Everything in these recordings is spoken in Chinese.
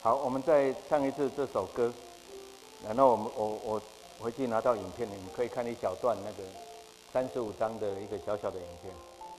好，我们再唱一次这首歌，然后我回去拿到影片，你们可以看一小段那个35章的一个小小的影片。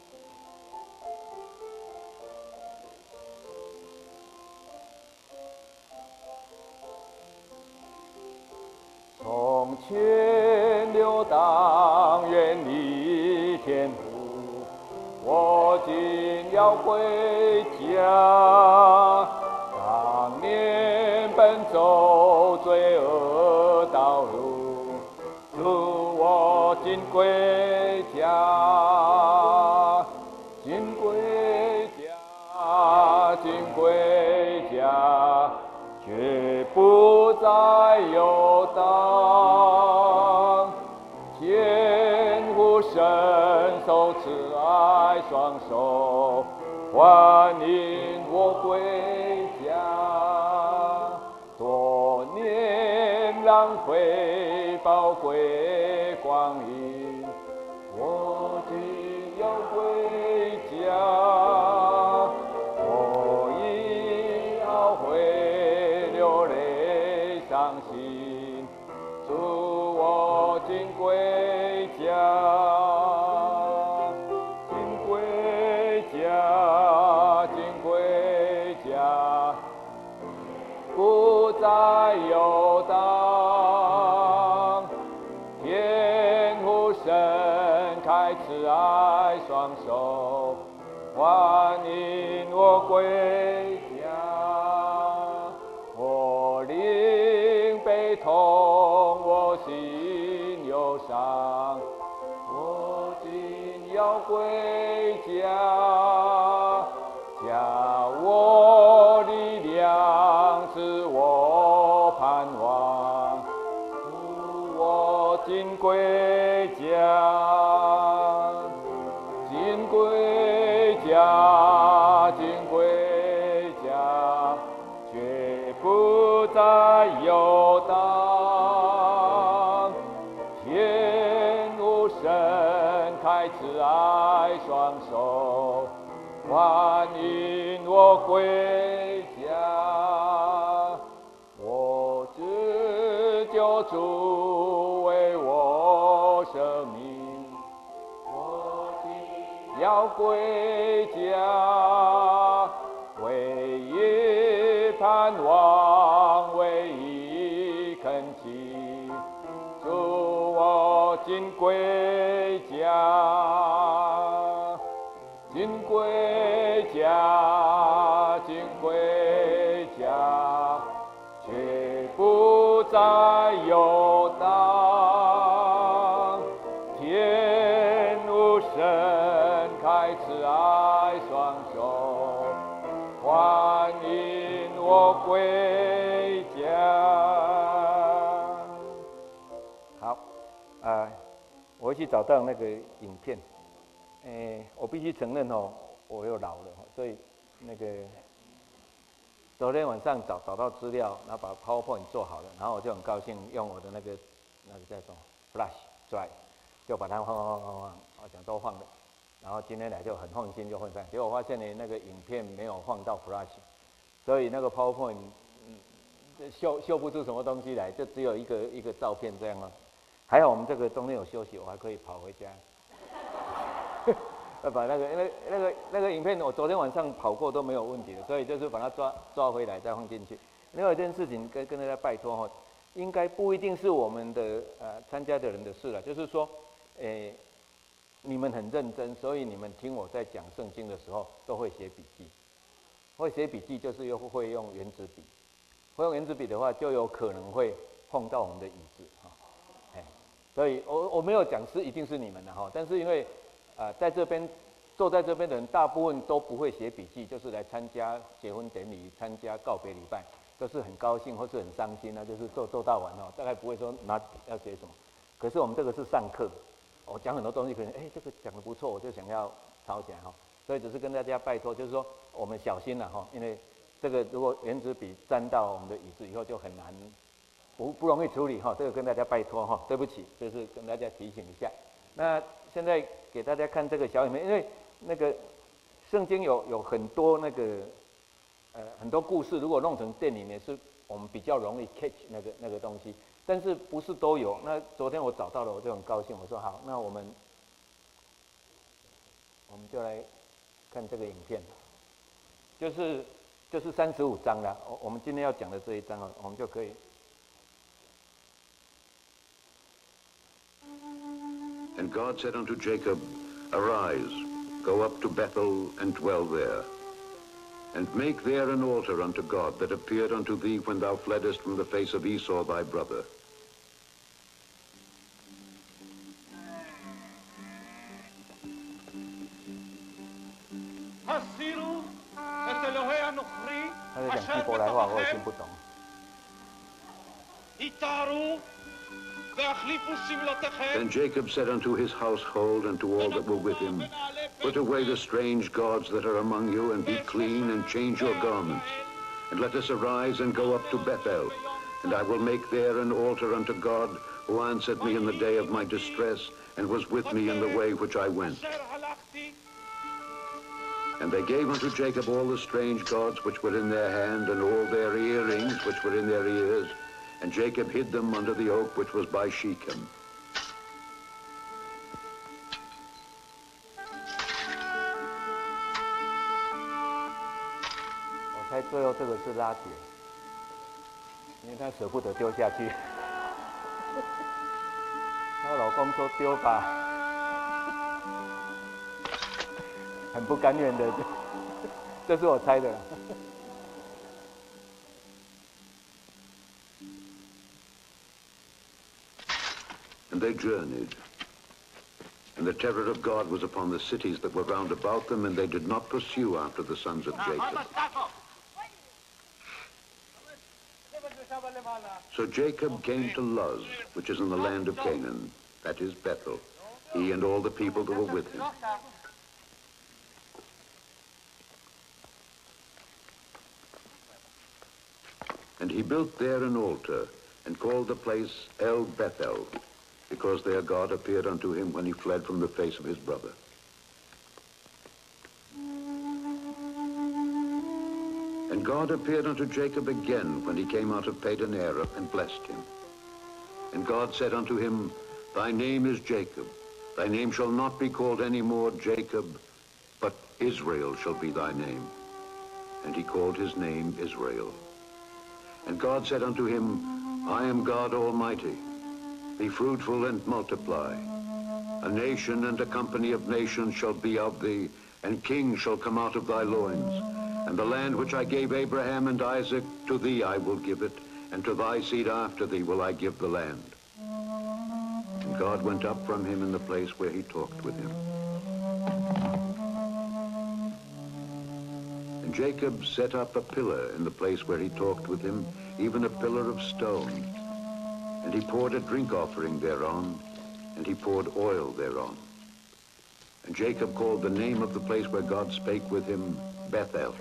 从前流荡远离天父，我今要回家。当年奔走罪恶道路，主我今归家，今归家，今归家，绝不再游荡。天父伸手慈爱双手，欢迎我归家。多年浪费宝贵光阴，我今要归家。我已懊悔流泪伤心，主我今归家。不再游荡，天父伸开慈爱双手，欢迎我归家。我灵悲痛，我心忧伤，我今要归家，叫我力量自我盼望，主我今归家，今归家，今归家，绝不再游荡。天父伸开慈爱双手，欢迎我归家。我知救主为我舍命，我今要归家。唯一盼望，唯一恳求，主我今归家，今归家，今归家，绝不再游荡。天父伸开慈爱双手，欢迎我归家。好，我会去找到那个影片。我必须承认哦，我又老了，所以那个昨天晚上找到资料，然后把 PowerPoint 做好了，然后我就很高兴用我的那个叫什么 Flash Drive， 就把它放，我想都放了，然后今天来就很放心就放上，结果发现呢那个影片没有放到 Flash， 所以那个 PowerPoint秀不出什么东西来，就只有一个照片这样啊。还好我们这个中间有休息，我还可以跑回家。把那个影片，我昨天晚上跑过都没有问题的，所以就是把它抓回来再放进去。另外一件事情跟大家拜托哈，应该不一定是我们的参加的人的事了，就是说，你们很认真，所以你们听我在讲圣经的时候都会写笔记，会写笔记就是又会用原子笔，会用原子笔的话就有可能会碰到我们的椅子哈，所以我没有讲是一定是你们的哈，但是因为在这边坐在这边的人，大部分都不会写笔记，就是来参加结婚典礼、参加告别礼拜，都是很高兴或是很伤心啊，就是做到完哦，大概不会说拿要写什么。可是我们这个是上课，我讲很多东西，可能这个讲得不错，我就想要抄起来哈。所以只是跟大家拜托，就是说我们小心了哈，因为这个如果原子笔沾到我们的椅子以后就很难，不容易处理哈。这个跟大家拜托哈，对不起，就是跟大家提醒一下。那现在给大家看这个小影片，因为那个圣经有很多那个很多故事如果弄成电影，也是我们比较容易 catch 那个东西，但是不是都有？那昨天我找到了，我就很高兴。我说好，那我们就来看这个影片，就是35章啦。我们今天要讲的这一章我们就可以。 And God said unto Jacob, Arise, go up to Bethel, and dwell there, and make there an altar unto God that appeared unto thee when thou fleddest from the face of Esau thy brother. Then Jacob said unto his household and to all that were with him, Put away the strange gods that are among you, and be clean, and change your garments. And let us arise and go up to Bethel, and I will make there an altar unto God, who answered me in the day of my distress, and was with me in the way which I went. And they gave unto Jacob all the strange gods which were in their hand, and all their earrings which were in their ears, and Jacob hid them under the oak which was by Shechem. 猜最后这个是拉结，因为他舍不得丢下去。她老公说丢吧，很不甘愿的，这是我猜的。 And they journeyed, and the terror of God was upon the cities that were round about them, and they did not pursue after the sons of Jacob. So Jacob came to Luz, which is in the land of Canaan, that is Bethel, he and all the people that were with him. And he built there an altar, and called the place El Bethel, because there God appeared unto him when he fled from the face of his brother. And God appeared unto Jacob again when he came out of Padan Aram, and blessed him. And God said unto him, Thy name is Jacob. Thy name shall not be called any more Jacob, but Israel shall be thy name. And he called his name Israel. And God said unto him, I am God Almighty. Be fruitful and multiply. A nation and a company of nations shall be of thee, and kings shall come out of thy loins. And the land which I gave Abraham and Isaac, to thee I will give it, and to thy seed after thee will I give the land. And God went up from him in the place where he talked with him. And Jacob set up a pillar in the place where he talked with him, even a pillar of stone. And he poured a drink offering thereon, and he poured oil thereon. And Jacob called the name of the place where God spake with him, Bethel.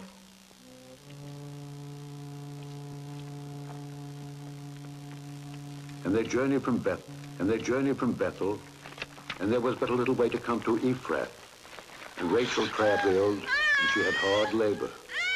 And they journeyed from Bethel, and there was but a little way to come to Ephrath. And Rachel travailed, and she had hard labor.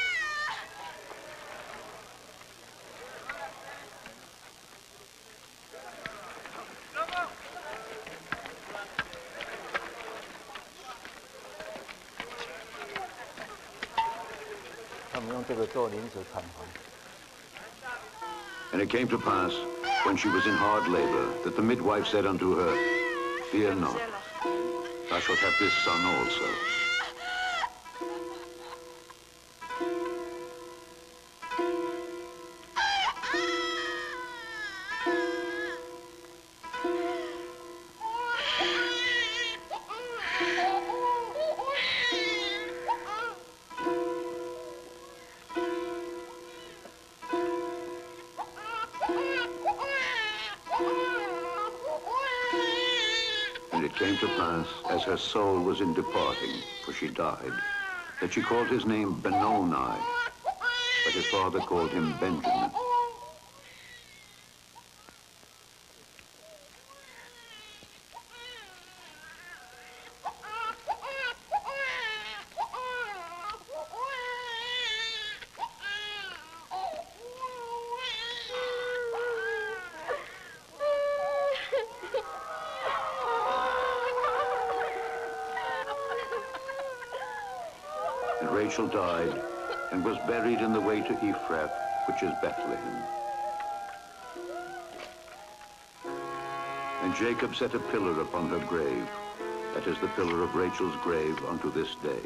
And it came to pass, when she was in hard labor, that the midwife said unto her, Fear not, thou shalt have this son also. And it came to pass, as her soul was in departing, for she died, that she called his name Benoni, but his father called him Benjamin. Rachel died and was buried in the way to Ephrath, which is Bethlehem. And Jacob set a pillar upon her grave. That is the pillar of Rachel's grave unto this day.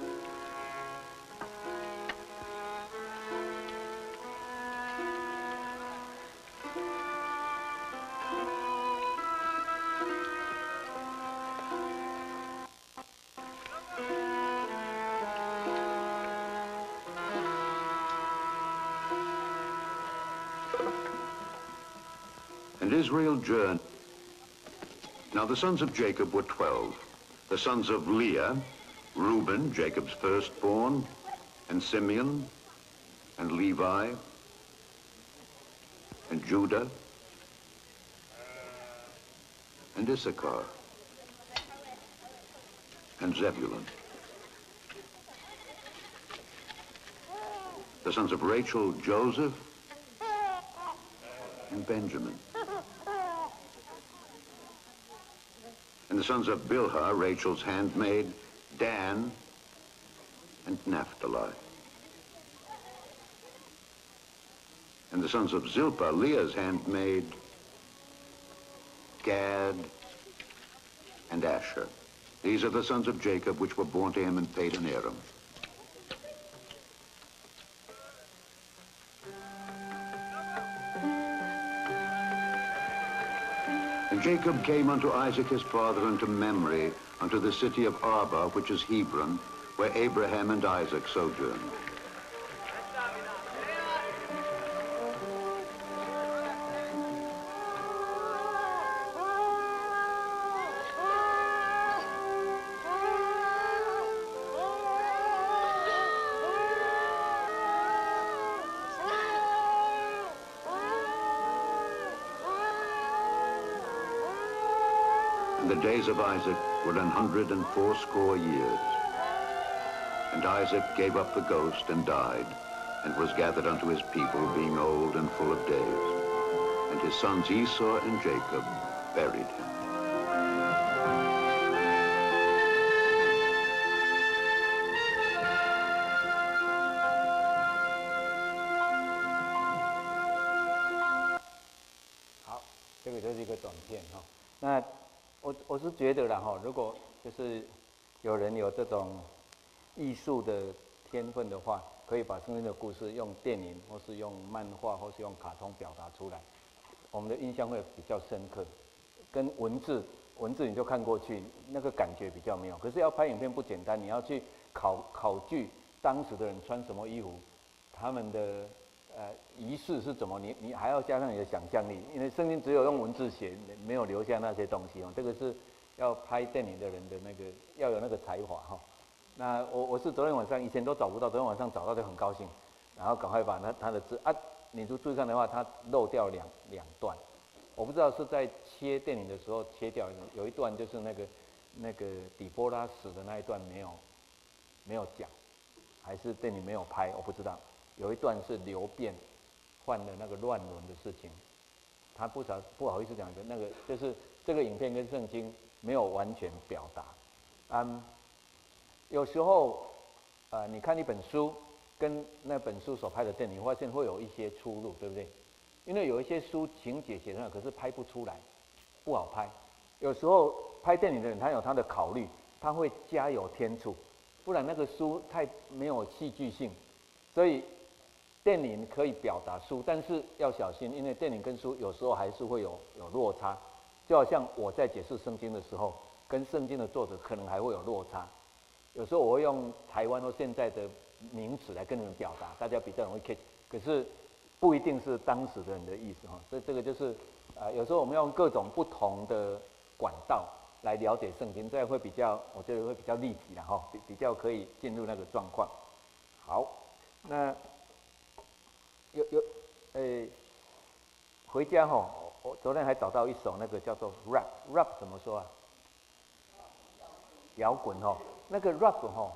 And Israel journeyed. Now the sons of Jacob were 12. The sons of Leah, Reuben, Jacob's firstborn, and Simeon, and Levi, and Judah, and Issachar, and Zebulun. The sons of Rachel, Joseph, and Benjamin. And the sons of Bilhah, Rachel's handmaid, Dan, and Naphtali. And the sons of Zilpah, Leah's handmaid, Gad, and Asher. These are the sons of Jacob, which were born to him in Padan Aram. And Jacob came unto Isaac his father unto Mamre, unto the city of Arba, which is Hebron, where Abraham and Isaac sojourned. And the days of Isaac were 180 years. And Isaac gave up the ghost and died, and was gathered unto his people, being old and full of days. And his sons Esau and Jacob buried him. 好，这个就是一个短片哈。那我是觉得啦哈，如果就是有人有这种艺术的天分的话，可以把圣经的故事用电影或是用漫画或是用卡通表达出来，我们的印象会比较深刻。跟文字你就看过去，那个感觉比较没有。可是要拍影片不简单，你要去考据当时的人穿什么衣服，他们的仪式是怎么，你还要加上你的想象力，因为圣经只有用文字写，没有留下那些东西哦。这个是要拍电影的人的那个要有那个才华哈。那我是昨天晚上以前都找不到，昨天晚上找到就很高兴，然后赶快把他的字啊，你就注意看的话，他漏掉两段，我不知道是在切电影的时候切掉，有一段就是那个底波拉死的那一段没有讲，还是电影没有拍，我不知道。有一段是流变犯了那个乱伦的事情，他不好意思讲的，那个就是这个影片跟圣经没有完全表达。有时候你看一本书跟那本书所拍的电影，发现会有一些出入，对不对？因为有一些书情节写出来，可是拍不出来，不好拍。有时候拍电影的人他有他的考虑，他会加有添醋，不然那个书太没有戏剧性，所以。电影可以表达书，但是要小心，因为电影跟书有时候还是会有落差。就好像我在解释圣经的时候，跟圣经的作者可能还会有落差。有时候我会用台湾或现在的名词来跟你们表达，大家比较容易 catch。可是不一定是当时的人的意思哈。所以这个就是有时候我们用各种不同的管道来了解圣经，这样会比较，我觉得会比较立体啦哈，比较可以进入那个状况。好，那。回家哈，我昨天还找到一首那个叫做 rap 怎么说啊？摇滚哈，那个 rap 哈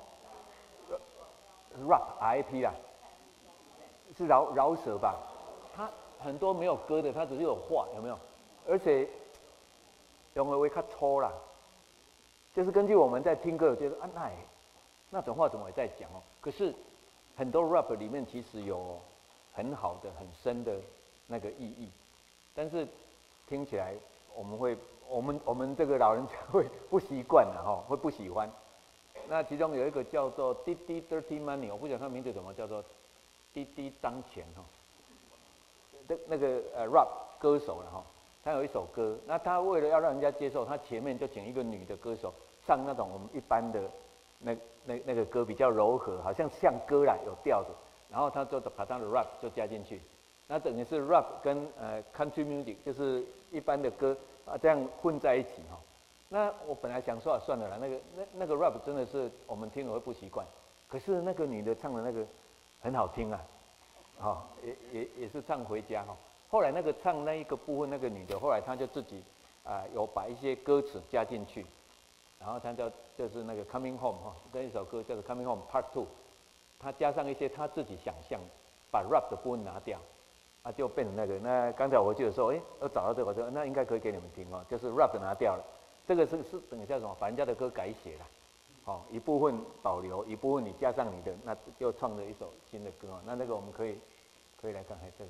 ，rap RIP 啦，是饶舌吧？它很多没有歌的，它只是有话，有没有？而且用的会较粗啦，就是根据我们在听歌，觉得啊那那种话怎么也在讲哦？可是很多 rap 里面其实有很好的、很深的那个意义，但是听起来我们这个老人家会不习惯的哈，会不喜欢。那其中有一个叫做滴滴 Dirty Money， 我不晓得他名字怎么叫做滴滴脏钱哈。那个rap 歌手了哈，他有一首歌，那他为了要让人家接受，他前面就请一个女的歌手唱那种我们一般的那个歌比较柔和，好像像歌啦，有调子，然后他就把他的 rap 就加进去，那等于是 rap 跟country music 就是一般的歌啊这样混在一起哈。那我本来想说算了啦，那个 rap 真的是我们听了会不习惯，可是那个女的唱的那个很好听啊。也是唱回家哈。后来那个唱那一个部分，那个女的后来她就自己有把一些歌词加进去，然后她就是那个 Coming Home 哈，这一首歌叫做 Coming Home Part 2，她加上一些她自己想象，把 rap 的部分拿掉，就变成那个。那刚才我记得说，我找到这个，我说那应该可以给你们听哦，就是 rap 拿掉了，这个是等于叫什么？把人家的歌改写了。一部分保留，一部分你加上你的，那就创了一首新的歌哦。那个我们可以来看看这个。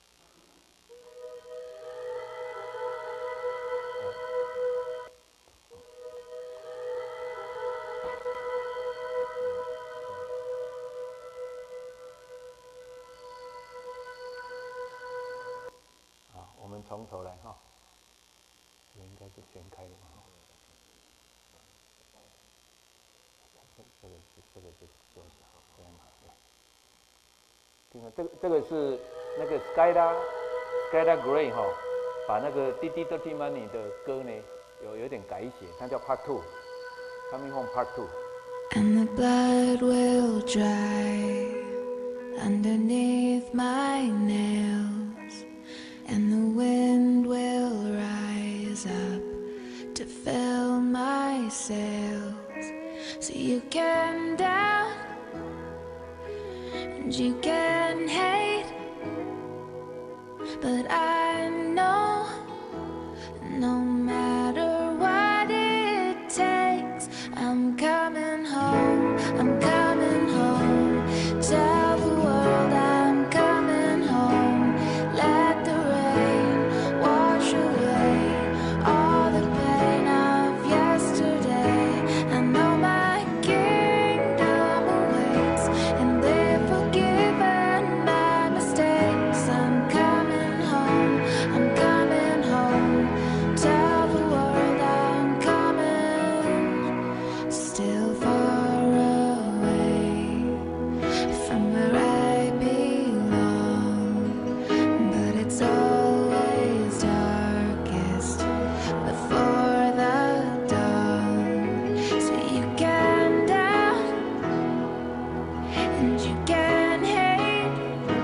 我们从头来哈，这个应该是全开的嘛。这个是做小这样嘛？听看这个是那个 Skylar Grey 哈，把那个滴滴 Dirty Money 的歌呢有点改写，它叫 Part 2 ，Coming Home Part 2。 And the blood will dry underneath my nails, and the wind will rise up to fill my sails. So you can doubt and you can hate, but I know no matter what it takes, I'm coming home, I'm coming home. Tell the world I'm coming home. Let the rain wash away all the pain of yesterday. I know my kingdom awaits, and they've forgiven my mistakes. I'm coming home, I'm coming home. Tell the world I'm coming. Still far away from where I belong, but it's always darkest before the dawn. So you can doubt and you can hate,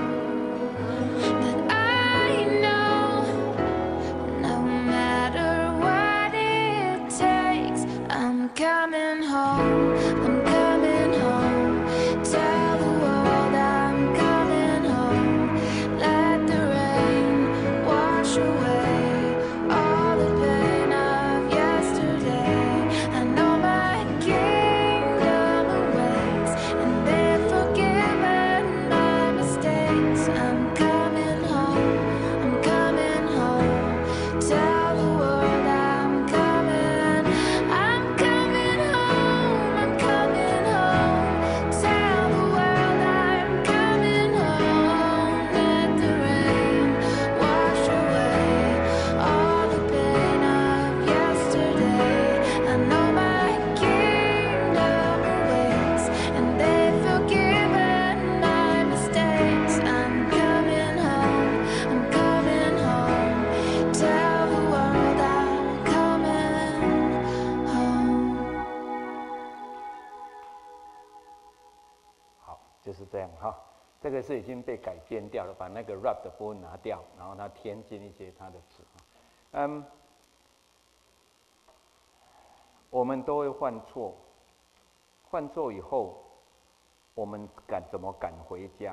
but I know no matter what it takes, I'm coming home, I'm coming home. Tell the world I'm coming home. Let the rain wash away all the pain of yesterday. I know my kingdom awaits, and they've forgiven my mistakes. I'm coming home, I'm coming home. Tell the world I'm coming home, I'm coming home. Tell the world I'm coming home. Let the rain wash away all the pain of yesterday. I know my kingdom awaits, and they've forgiven my mistakes. I'm coming home, I'm coming home. Tell the world I'm coming home. 好，就是这样哈。这个是已经被改编掉了，把那个 rap 的部分拿掉，然后它添进一些它的词。我们都会犯错，犯错以后，我们怎么赶回家？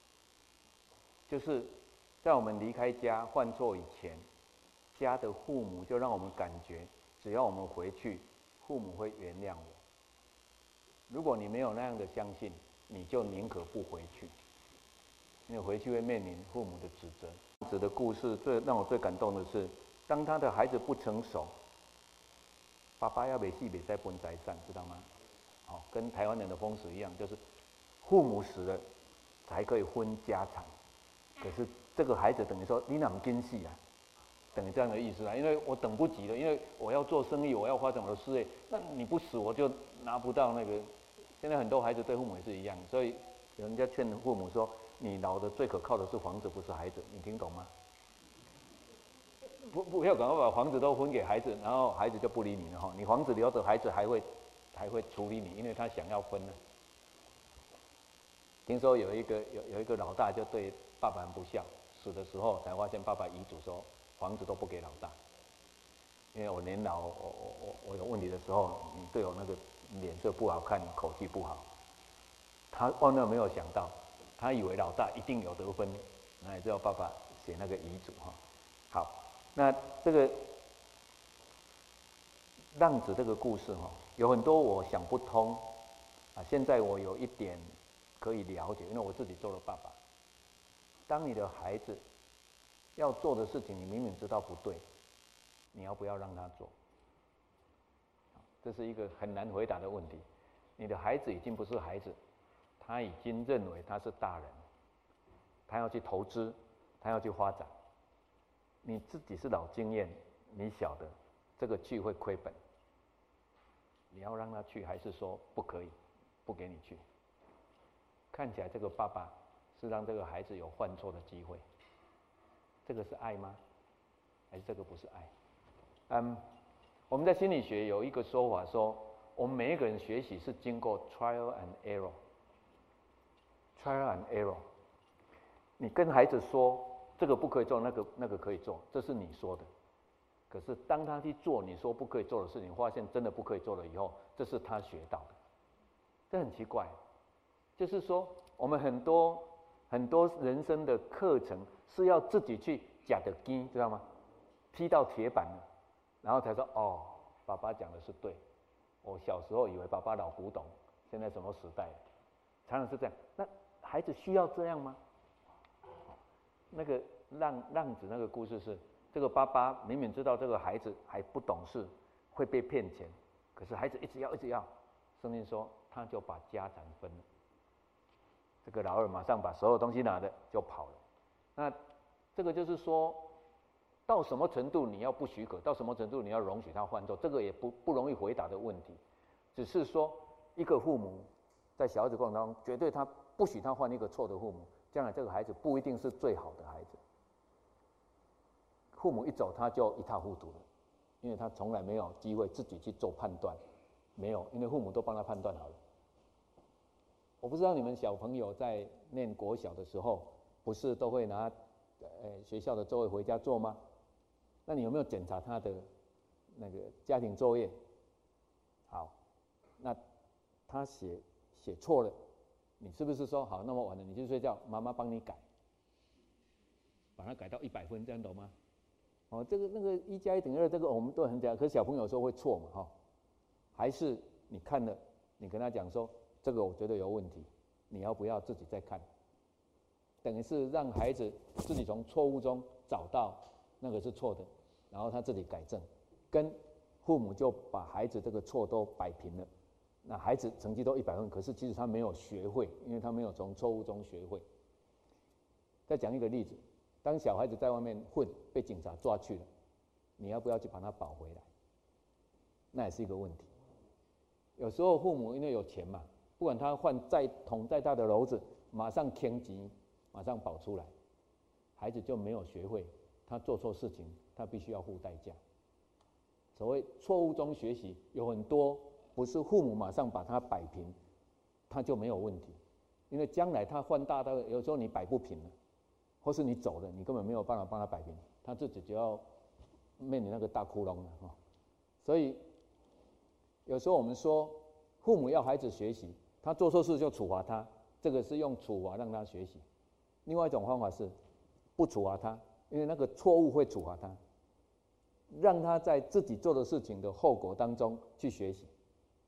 就是在我们离开家犯错以前，家的父母就让我们感觉，只要我们回去，父母会原谅我。 如果你没有那样的相信，你就宁可不回去，因为回去会面临父母的指责。浪子的故事让我最感动的是，当他的孩子不成熟，爸爸要没戏没在分财产，知道吗？好，跟台湾人的风俗一样，就是父母死了才可以分家产。可是这个孩子等于说你哪么惊喜啊？等于这样的意思啊，因为我等不及了，因为我要做生意，我要发展我的事业，那你不死我就拿不到那个。现在很多孩子对父母也是一样，所以有人家劝父母说，你老的最可靠的是房子，不是孩子，你听懂吗？不要赶快把房子都分给孩子，然后孩子就不理你了哈。你房子留着，孩子还会处理你，因为他想要分呢。听说有一个老大就对爸爸很不孝，死的时候才发现爸爸遗嘱说房子都不给老大，因为我年老，我有问题的时候，你对我那个脸色不好看，口气不好。他万万没有想到，他以为老大一定有得分，那也知道爸爸写那个遗嘱哈。好，那这个浪子这个故事哈，有很多我想不通啊。现在我有一点可以了解，因为我自己做了爸爸。当你的孩子要做的事情，你明明知道不对，你要不要让他做？这是一个很难回答的问题。你的孩子已经不是孩子，他已经认为他是大人，他要去投资，他要去发展。你自己是老经验，你晓得这个去会亏本，你要让他去，还是说不可以，不给你去？看起来这个爸爸是让这个孩子有犯错的机会，这个是爱吗？还是这个不是爱？我们在心理学有一个说法说，我们每一个人学习是经过 trial and error。trial and error， 你跟孩子说这个不可以做，那个可以做，这是你说的。可是当他去做你说不可以做的事情，发现真的不可以做了以后，这是他学到的。这很奇怪，就是说我们很多人生的课程是要自己去假的筋，知道吗？踢到铁板了，然后才说哦，爸爸讲的是对。我小时候以为爸爸老古董，现在什么时代了？常常是这样。那孩子需要这样吗？那个浪子那个故事是，这个爸爸明明知道这个孩子还不懂事，会被骗钱，可是孩子一直要，圣经说他就把家产分了。这个老二马上把所有东西拿着就跑了。那这个就是说，到什么程度你要不许可，到什么程度你要容许他犯错，这个也不容易回答的问题。只是说，一个父母在小孩子过程当中，绝对他不许他犯一个错的父母，将来这个孩子不一定是最好的孩子。父母一走，他就一塌糊涂了，因为他从来没有机会自己去做判断，没有，因为父母都帮他判断好了。我不知道你们小朋友在念国小的时候，不是都会拿学校的作业回家做吗？那你有没有检查他的那个家庭作业？好，那他写错了，你是不是说好那么晚了你去睡觉，妈妈帮你改，把它改到100分，这样懂吗？哦，这个那个1+1=2，这个我们都很讲，可是小朋友有时候会错嘛，哈、还是你看了，你跟他讲说这个我觉得有问题，你要不要自己再看？等于是让孩子自己从错误中找到那个是错的，然后他自己改正，跟父母就把孩子这个错都摆平了。那孩子成绩都100分，可是其实他没有学会，因为他没有从错误中学会。再讲一个例子，当小孩子在外面混，被警察抓去了，你要不要去把他保回来？那也是一个问题。有时候父母因为有钱嘛，不管他犯捅再大的篓子，马上坑钱，马上保出来，孩子就没有学会，他做错事情，他必须要付代价。所谓错误中学习，有很多不是父母马上把他摆平，他就没有问题。因为将来他犯大的，有时候你摆不平了，或是你走了，你根本没有办法帮他摆平，他自己就要面临那个大窟窿了哈。所以有时候我们说，父母要孩子学习，他做错事就处罚他，这个是用处罚让他学习。另外一种方法是不处罚他，因为那个错误会处罚他，让他在自己做的事情的后果当中去学习。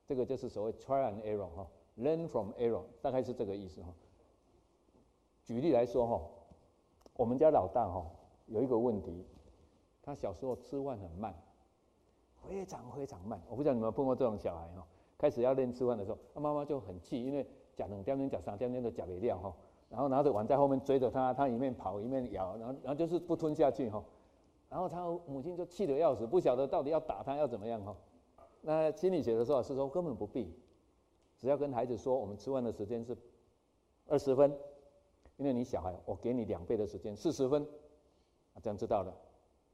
这个就是所谓 try and error 哈，learn from error， 大概是这个意思哈。举例来说哈，我们家老大哈有一个问题，他小时候吃饭很慢，非常非常慢。我不知道你们有碰过这种小孩哈，开始要练吃饭的时候，妈妈就很气，因为吃2点钟、吃3点钟都吃不了哈，然后拿着碗在后面追着他，他一面跑一面咬，然后就是不吞下去哈，然后他母亲就气得要死，不晓得到底要打他要怎么样哈。那心理学的说法是说根本不必，只要跟孩子说我们吃饭的时间是20分，因为你小孩我给你2倍的时间40分，这样知道了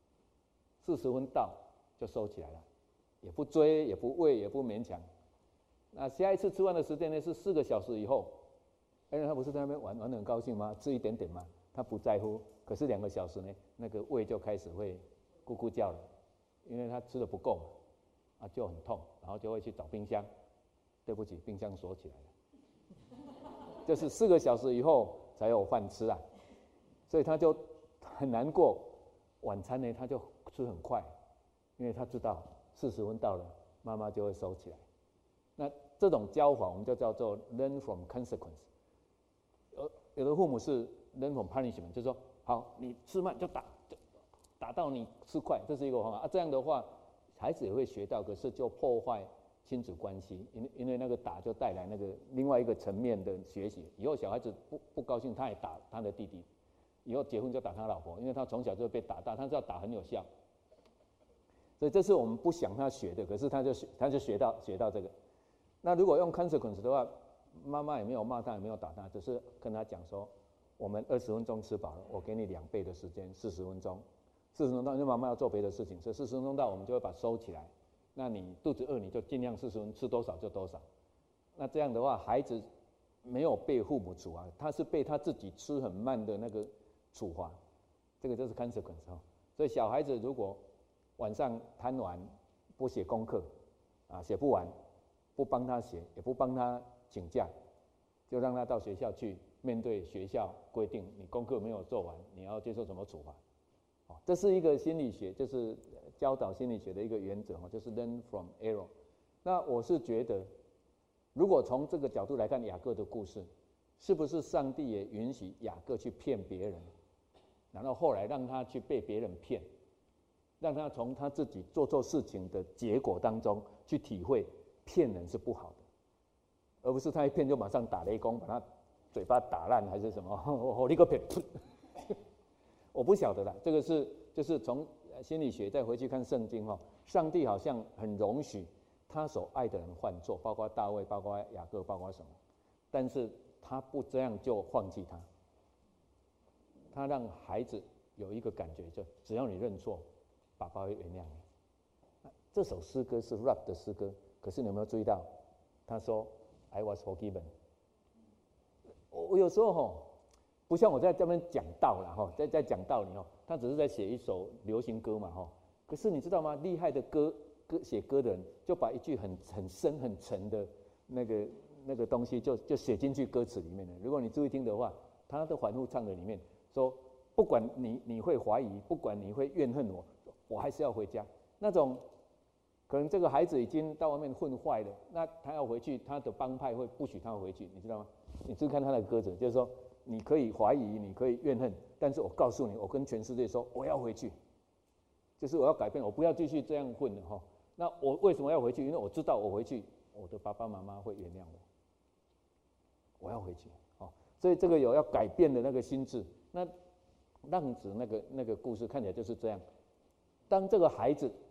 ，40分到就收起来了，也不追也不喂也不勉强。那下一次吃饭的时间呢是4个小时以后，他不是在那边玩得很高兴吗？吃一点点嘛，他不在乎。可是2个小时呢，那个胃就开始会咕咕叫了，因为他吃的不够嘛。就很痛，然后就会去找冰箱，对不起，冰箱锁起来了，就是4个小时以后才有饭吃啊，所以他就很难过。晚餐呢，他就吃很快，因为他知道40分到了，妈妈就会收起来。那这种教法我们就叫做 learn from consequence。有的父母是 learn from punishment， 就是说，好，你吃慢就打到你吃快，这是一个方法这样的话。孩子也会学到，可是就破坏亲子关系，因为那个打就带来那个另外一个层面的学习。以后小孩子不高兴，他也打他的弟弟，以后结婚就打他老婆，因为他从小就被打大，他知道打很有效。所以这是我们不想他学的，可是他就学到这个。那如果用 consequence 的话，妈妈也没有骂他，也没有打他，只是跟他讲说，我们20分钟吃饱了，我给你2倍的时间，40分钟。40分钟到，因为妈妈要做别的事情，所以40分钟到，我们就会把收起来。那你肚子饿，你就尽量40分吃多少就多少。那这样的话，孩子没有被父母处罚，他是被他自己吃很慢的那个处罚，这个就是 consequence 哈。所以小孩子如果晚上贪玩，不写功课，写不完，不帮他写，也不帮他请假，就让他到学校去面对学校规定，你功课没有做完，你要接受什么处罚？这是一个心理学，就是教导心理学的一个原则，就是 learn from error。那我是觉得，如果从这个角度来看雅各的故事，是不是上帝也允许雅各去骗别人，然后后来让他去被别人骗，让他从他自己做错事情的结果当中去体会骗人是不好的，而不是他一骗就马上打雷公，把他嘴巴打烂还是什么，我立刻骗。我不晓得啦，这个就是从心理学再回去看圣经上帝好像很容许他所爱的人犯错，包括大卫，包括雅各，包括什么，但是他不这样就放弃他，他让孩子有一个感觉，就只要你认错，爸爸会原谅你。这首诗歌是 rap 的诗歌，可是你有没有注意到，他说 I was forgiven。我有时候不像我在这边讲道啦在讲道理他只是在写一首流行歌嘛可是你知道吗？厉害的写歌的人就把一句很深很沉的那个东西就写进去歌词里面了。如果你注意听的话，他的反复唱的里面说，不管你会怀疑，不管你会怨恨我还是要回家。那种可能这个孩子已经到外面混坏了，那他要回去，他的帮派会不许他回去，你知道吗？你注意看他的歌词，就是说。你可以怀疑，你可以怨恨，但是我告诉你，我跟全世界说，我要回去，就是我要改变，我不要继续这样混了那我为什么要回去？因为我知道我回去，我的爸爸妈妈会原谅我要回去所以这个有要改变的那个心智。那浪子那个故事看起来就是这样，当这个孩子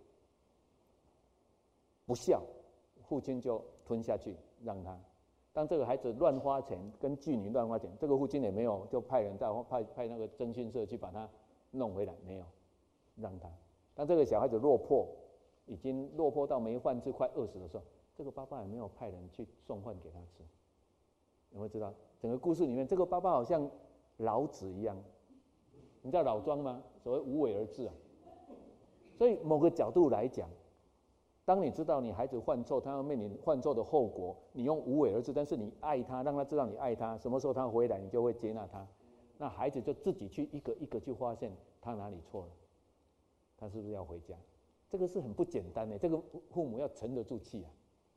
不孝，父亲就吞下去让他。当这个孩子乱花钱，跟妓女乱花钱，这个父亲也没有就派人派那个征信社去把他弄回来，没有让他。当这个小孩子落魄，已经落魄到没饭吃，快饿死的时候，这个爸爸也没有派人去送饭给他吃。你会知道，整个故事里面，这个爸爸好像老子一样，你知道老庄吗？所谓无为而治所以某个角度来讲，当你知道你孩子犯错，他要面临犯错的后果，你用无为而治，但是你爱他，让他知道你爱他，什么时候他回来，你就会接纳他。那孩子就自己去一个一个去发现他哪里错了，他是不是要回家？这个是很不简单的，这个父母要沉得住气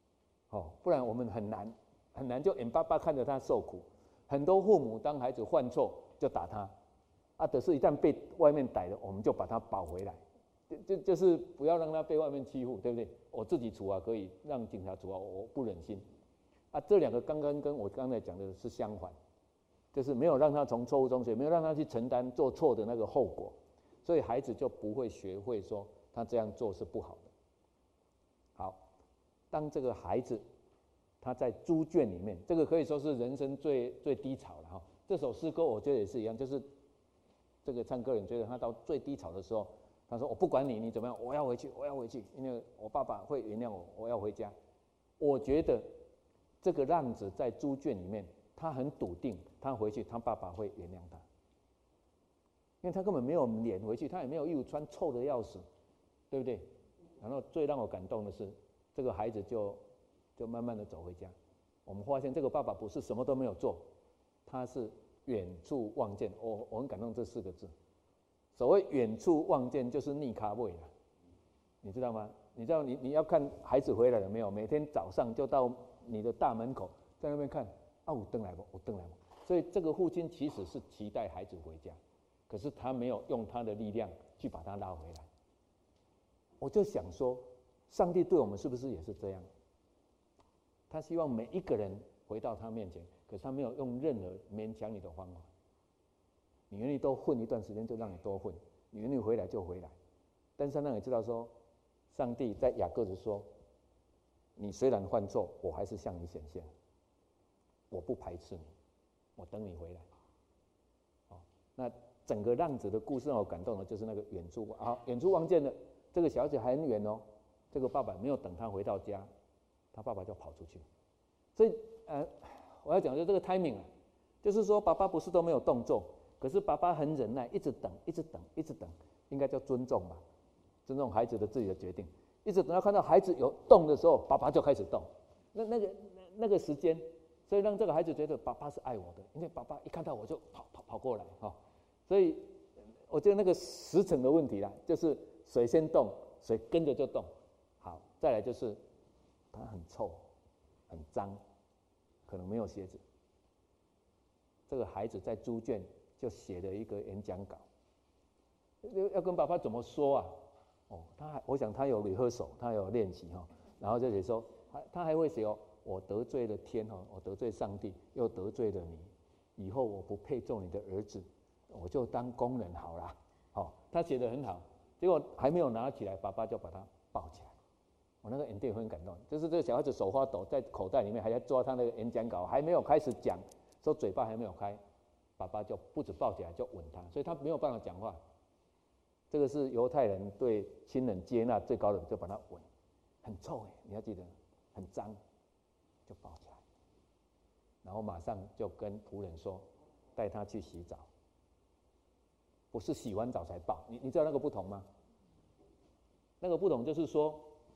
不然我们很难就眼巴巴看着他受苦。很多父母当孩子犯错就打他，可是一旦被外面逮了，我们就把他保回来，就是不要让他被外面欺负，对不对？我自己处罚可以，让警察处罚我不忍心。这两个刚刚跟我刚才讲的是相反，就是没有让他从错误中学，没有让他去承担做错的那个后果，所以孩子就不会学会说他这样做是不好的。好，当这个孩子他在猪圈里面，这个可以说是人生最低潮了哈。这首诗歌我觉得也是一样，就是这个唱歌人觉得他到最低潮的时候，他说：“我不管你怎么样，我要回去，我要回去，因为我爸爸会原谅我，我要回家。”我觉得这个浪子在猪圈里面，他很笃定，他回去，他爸爸会原谅他，因为他根本没有脸回去，他也没有衣服穿，臭得要死，对不对？然后最让我感动的是，这个孩子就慢慢的走回家。我们发现这个爸爸不是什么都没有做，他是远处望见。我很感动这4个字。所谓远处望见，就是逆卡位了，你知道吗？你知道你要看孩子回来了没有？每天早上就到你的大门口，在那边看有回来不？有回来不？所以这个父亲其实是期待孩子回家，可是他没有用他的力量去把他拉回来。我就想说，上帝对我们是不是也是这样？他希望每一个人回到他面前，可是他没有用任何勉强你的方法。你愿意多混一段时间，就让你多混；你愿意回来就回来。但是让你知道说，上帝在雅各子说：“你虽然犯错，我还是向你显现，我不排斥你，我等你回来。”那整个浪子的故事让我感动的就是那个远处望见了，这个小姐还很远哦，这个爸爸没有等他回到家，他爸爸就跑出去。所以我要讲的这个 timing 啊，就是说爸爸不是都没有动作，可是爸爸很忍耐，一直等，应该叫尊重吧，尊重孩子的自己的决定，一直等到看到孩子有动的时候，爸爸就开始动。那个时间，所以让这个孩子觉得爸爸是爱我的，因为爸爸一看到我就跑过来所以我觉得那个时辰的问题啦，就是谁先动，谁跟着就动。好，再来就是他很臭，很脏，可能没有鞋子。这个孩子在猪圈就写了一个演讲稿，要跟爸爸怎么说啊？我想他有 rehearsal， 他有练习然后就写说，他还会写我得罪了天我得罪上帝，又得罪了你，以后我不配做你的儿子，我就当工人好了。他写得很好，结果还没有拿起来，爸爸就把他抱起来。我那个演电很感动，就是这个小孩子手发抖，在口袋里面还在抓他那个演讲稿，还没有开始讲，说嘴巴还没有开，爸爸就不止抱起来，就吻他，所以他没有办法讲话。这个是犹太人对亲人接纳最高的，就把他吻，很臭你要记得，很脏，就抱起来，然后马上就跟仆人说，带他去洗澡，不是洗完澡才抱，你知道那个不同吗？那个不同就是说，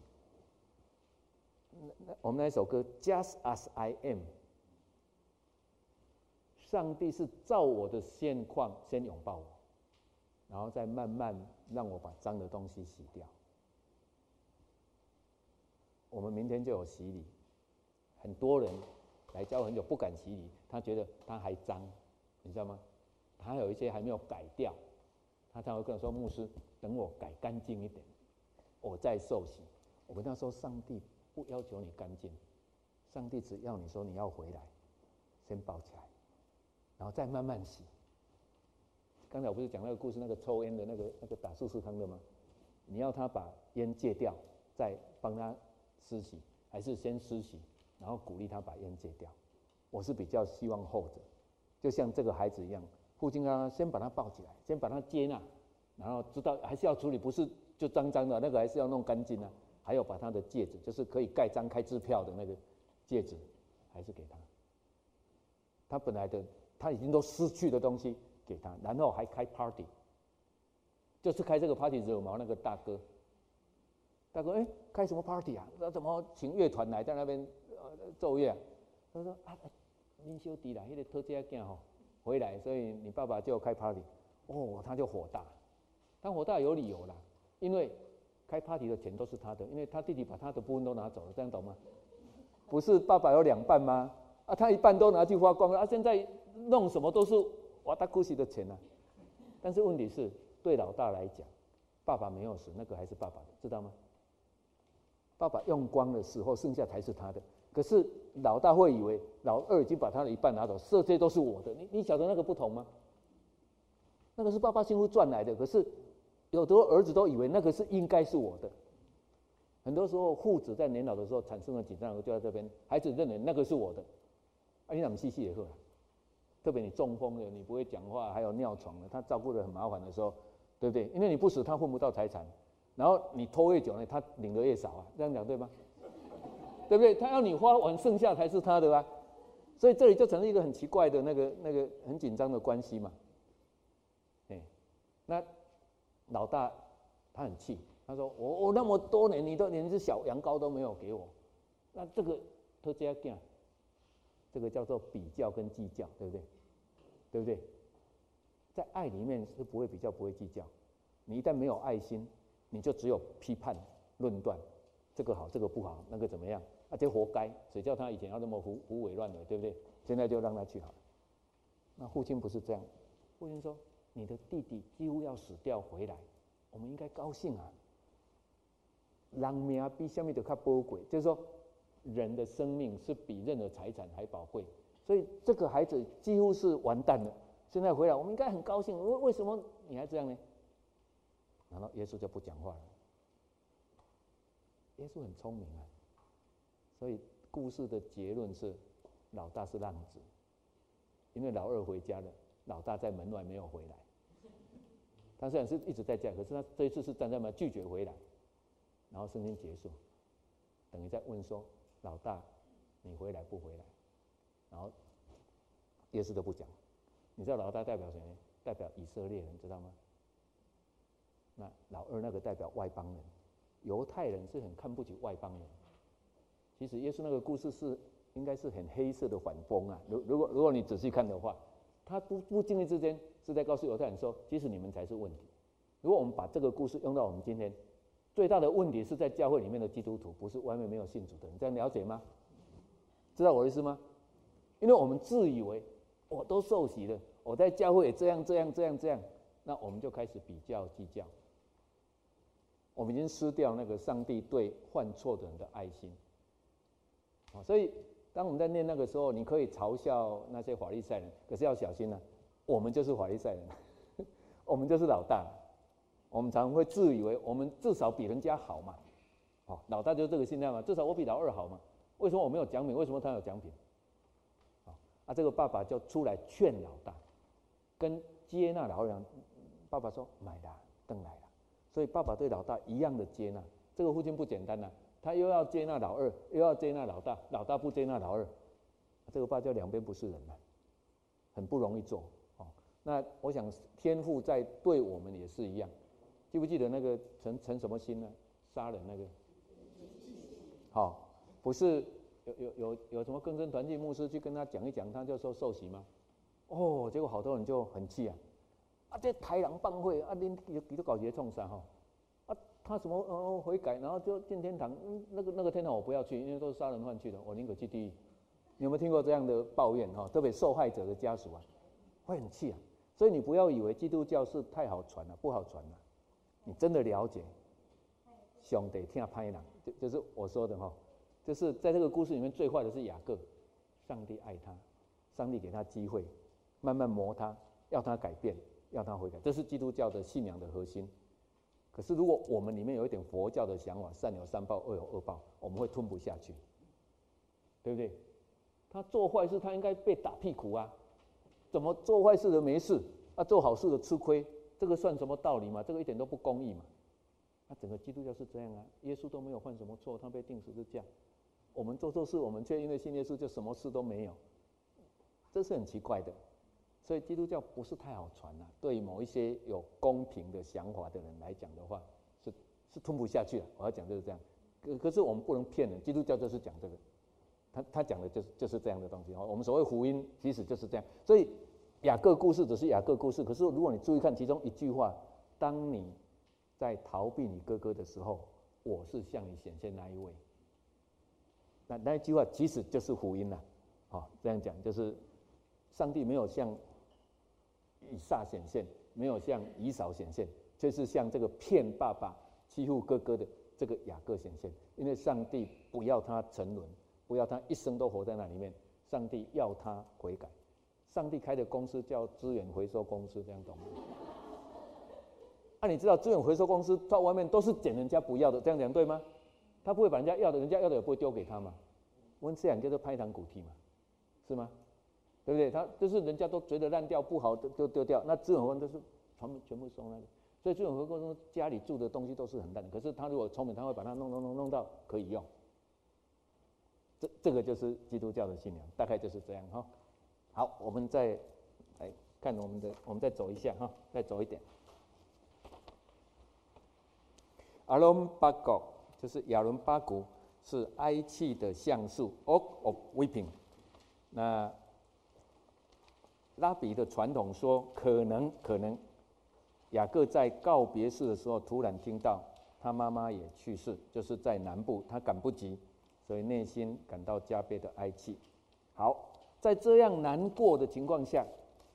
我们那首歌 Just as I am， 上帝是照我的现况先拥抱我，然后再慢慢让我把脏的东西洗掉。我们明天就有洗礼，很多人来教很久不敢洗礼，他觉得他还脏，你知道吗？他有一些还没有改掉，他才会跟我说：“牧师，等我改干净一点，我再受洗。”我跟他说：“上帝不要求你干净，上帝只要你说你要回来，先抱起来，然后再慢慢洗。”刚才我不是讲那个故事，那个抽烟的那个打素康的吗？你要他把烟戒掉，再帮他施洗，还是先施洗，然后鼓励他把烟戒掉？我是比较希望后者，就像这个孩子一样，父亲刚刚先把他抱起来，先把他接纳，然后知道还是要处理，不是就脏脏的那个还是要弄干净啊。还有把他的戒指，就是可以盖章开支票的那个戒指，还是给他。他本来的他已经都失去的东西给他，然后还开 party， 就是开这个 party 惹毛那个大哥。大哥，开什么 party 啊？那怎么请乐团来在那边奏乐啊？他说恁小弟啦，那个讨这仔囝回来，所以你爸爸就开 party。他就火大，他火大有理由啦，因为开 party 的钱都是他的，因为他弟弟把他的部分都拿走了，这样懂吗？ 不是爸爸有2半吗？啊，他一半都拿去花光了啊！现在弄什么都是瓦达库西的钱啊。但是问题是，对老大来讲，爸爸没有死，那个还是爸爸的，知道吗？爸爸用光的时候，剩下才是他的。可是老大会以为老二已经把他的一半拿走，这些都是我的。你晓得那个不同吗？那个是爸爸辛苦赚来的，可是有的儿子都以为那个是应该是我的。很多时候父子在年老的时候产生了紧张，就在这边，孩子认为那个是我的，啊，你怎么细细也喝？特别你中风了，你不会讲话，还有尿床了，他照顾得很麻烦的时候，对不对？因为你不死，他分不到财产，然后你拖越久呢，他领的越少啊，这样讲对吗？对不对？他要你花完，剩下才是他的啊，所以这里就成了一个很奇怪的那个很紧张的关系嘛。那老大他很气，他说我那么多年，你都连只小羊羔都没有给我，那这个都这样干，这个叫做比较跟计较，对不对？对不对？在爱里面是不会比较，不会计较。你一旦没有爱心，你就只有批判、论断，这个好，这个不好，那个怎么样？啊，这活该，谁叫他以前要那么胡伪乱的，对不对？现在就让他去好了。那父亲不是这样，父亲说：“你的弟弟几乎要死掉回来，我们应该高兴啊！人命比什么都较宝贵，就是说，人的生命是比任何财产还宝贵。所以这个孩子几乎是完蛋了。现在回来，我们应该很高兴。为什么你还这样呢？”然后耶稣就不讲话了。耶稣很聪明啊，所以故事的结论是，老大是浪子，因为老二回家了，老大在门外没有回来。他虽然是一直在家，可是他这一次是站在门拒绝回来。然后圣经结束，等于在问说：“老大，你回来不回来？”然后耶稣都不讲。你知道老大代表谁呢？代表以色列人，知道吗？那老二那个代表外邦人，犹太人是很看不起外邦人。其实耶稣那个故事是应该是很黑色的反讽啊。如果你仔细看的话，他不经意之间是在告诉犹太人说，其实你们才是问题。如果我们把这个故事用到我们今天，最大的问题是在教会里面的基督徒，不是外面没有信主的人。这样了解吗？知道我的意思吗？因为我们自以为我都受洗了，我在教会也这样，那我们就开始比较计较。我们已经失掉那个上帝对犯错的人的爱心。所以当我们在念那个时候，你可以嘲笑那些法利赛人，可是要小心啊，我们就是法利赛人，我们就是老大。我们常会自以为我们至少比人家好嘛，老大就是这个心态嘛，至少我比老二好嘛。为什么我没有奖品？为什么他有奖品？这个爸爸就出来劝老大，跟接纳老二。爸爸说：“买啦，等来啦。”所以爸爸对老大一样的接纳。这个父亲不简单啊，他又要接纳老二，又要接纳老大，老大不接纳老二，这个爸叫两边不是人啊，很不容易做。那我想天父在对我们也是一样。记不记得那个陈什么心呢？杀人那个，不是有什么更生团契牧师去跟他讲一讲，他就说受洗吗？结果好多人就很气啊！这豺狼帮会啊，你都搞些冲啥他什么悔改，然后就进天堂，那个天堂我不要去，因为都是杀人犯去的，我宁可去地狱。你有没有听过这样的抱怨特别受害者的家属啊，会很气啊！所以你不要以为基督教是太好传了，不好传了。你真的了解，上帝听歹人，就是我说的就是在这个故事里面最坏的是雅各，上帝爱他，上帝给他机会，慢慢磨他，要他改变，要他悔改，这是基督教的信仰的核心。可是如果我们里面有一点佛教的想法，善有善报，恶有恶报，我们会吞不下去，对不对？他做坏事，他应该被打屁股啊，怎么做坏事的没事做好事的吃亏？这个算什么道理嘛？这个一点都不公义嘛！整个基督教是这样啊，耶稣都没有犯什么错，他被钉十字架。我们做错事，我们却因为信耶稣就什么事都没有，这是很奇怪的。所以基督教不是太好传啊，对于某一些有公平的想法的人来讲的话，是吞不下去了。我要讲就是这样。可是我们不能骗人，基督教就是讲这个，他讲的就是这样的东西。我们所谓福音，其实就是这样。所以雅各故事只是雅各故事，可是如果你注意看其中一句话，当你在逃避你哥哥的时候，我是向你显现那一位。 那一句话其实就是福音了。这样讲就是上帝没有向以撒显现，没有向以扫显现，却是向这个骗爸爸、欺负哥哥的这个雅各显现。因为上帝不要他沉沦，不要他一生都活在那里面，上帝要他悔改。上帝开的公司叫资源回收公司，这样懂吗？你知道资源回收公司到外面都是捡人家不要的，这样讲对吗？他不会把人家要的也不会丢给他嘛。我们这样叫做拍档骨体嘛，是吗？对不对？他就是人家都觉得烂掉不好就丢掉，那资源回收都是全部收那个。所以资源回收公司家里住的东西都是很烂的，可是他如果聪明，他会把它弄到可以用。这个就是基督教的信仰，大概就是这样哈。好，我们再来看我们再走一下哈，再走一点。阿伦巴谷就是亚伦巴谷，是哀泣的橡树 ，oak of weeping。那拉比的传统说，可能雅各在告别式的时候，突然听到他妈妈也去世，就是在南部，他赶不及，所以内心感到加倍的哀泣。好，在这样难过的情况下，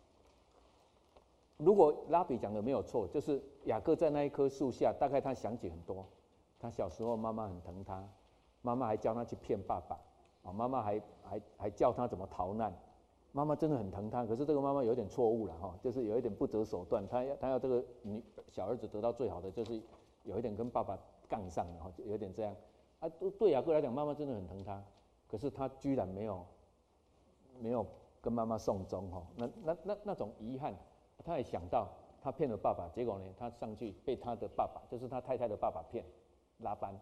如果拉比讲的没有错，就是雅各在那一棵树下，大概他想起很多，他小时候妈妈很疼他，妈妈还教他去骗爸爸，妈妈还教他怎么逃难，妈妈真的很疼他，可是这个妈妈有点错误了哈，就是有一点不择手段，他要这个小儿子得到最好的，就是有一点跟爸爸杠上了哈，有点这样啊。对雅各来讲，妈妈真的很疼他，可是他居然没有跟妈妈送终哈，那种遗憾。他也想到他骗了爸爸，结果呢，他上去被他的爸爸，就是他太太的爸爸骗，拉班，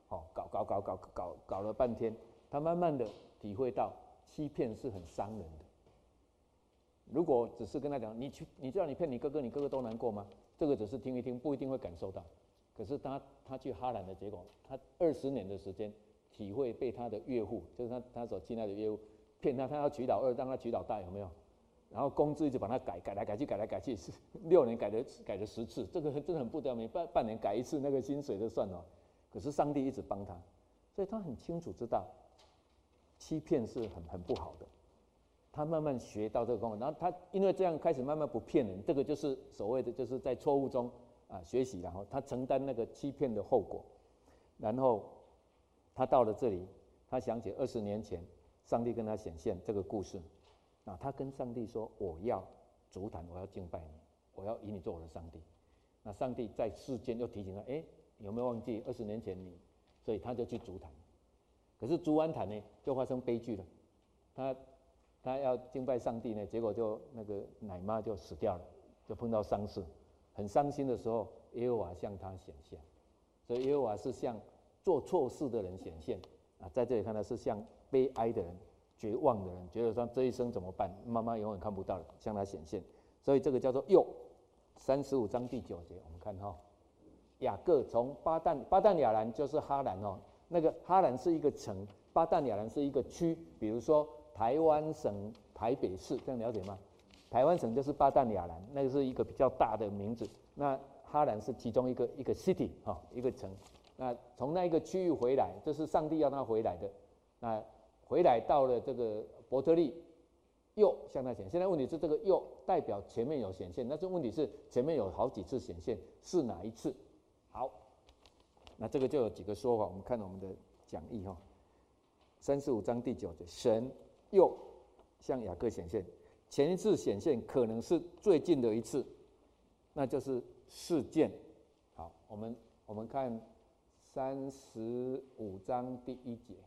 搞了半天，他慢慢的体会到欺骗是很伤人的。如果只是跟他讲，你知道你骗你哥哥，你哥哥都难过吗？这个只是听一听，不一定会感受到。可是他去哈兰的结果，他20年的时间体会被他的岳父，就是他所亲爱的岳父骗他，他要娶老二，让他娶老大，有没有？然后工资一直把它改来改去，6年改了10次，这个真的很不得了，半年改一次，那个薪水就算了。可是上帝一直帮他，所以他很清楚知道，欺骗是很不好的。他慢慢学到这个功课，然后他因为这样开始慢慢不骗人，这个就是所谓的就是在错误中学习，然后他承担那个欺骗的后果。然后他到了这里，他想起20年前上帝跟他显现这个故事。他跟上帝说：“我要足坛，我要敬拜你，我要以你做我的上帝。”那上帝在世间又提醒他：“有没有忘记20年前你？”所以他就去足坛。可是足完坛呢，就发生悲剧了。他要敬拜上帝呢，结果就那个奶妈就死掉了，就碰到丧事，很伤心的时候，耶和华向他显现。所以耶和华是向做错事的人显现在这里看到是向悲哀的人。绝望的人觉得说这一生怎么办？妈妈永远看不到了，向他显现，所以这个叫做又。35章第9节，我们看雅各从巴旦亚兰就是哈兰那个哈兰是一个城，巴旦亚兰是一个区，比如说台湾省台北市，这样了解吗？台湾省就是巴旦亚兰，那个是一个比较大的名字，那哈兰是其中一个 city 一个城。那从那一个区域回来，这是上帝要他回来的。那回来到了这个伯特利，又向他显现。现在问题是这个又代表前面有显现，但是问题是前面有好几次显现，是哪一次？好，那这个就有几个说法，我们看我们的讲义35章第9节，神又向雅各显现，前一次显现可能是最近的一次，那就是事件。好，我们看35章第1节。